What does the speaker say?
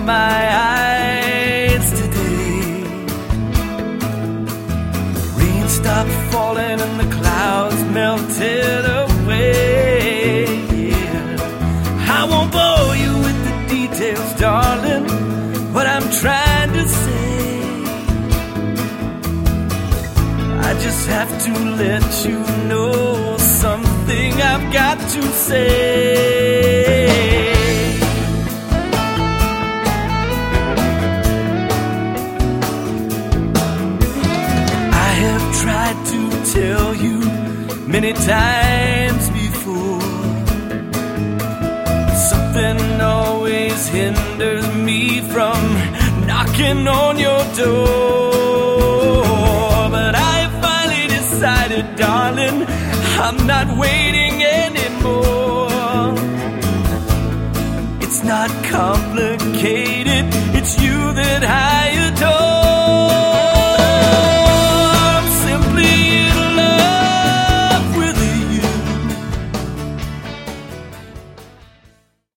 my eyes today. Rain stopped falling and the clouds melted away. I won't bore you with the details, darling, what I'm trying to say. I just have to let you know something I've got to say. I have tried to tell you many times before, something always hinders me from knocking on your door. But I finally decided, darling, I'm not waiting anymore. It's not complicated, it's you that I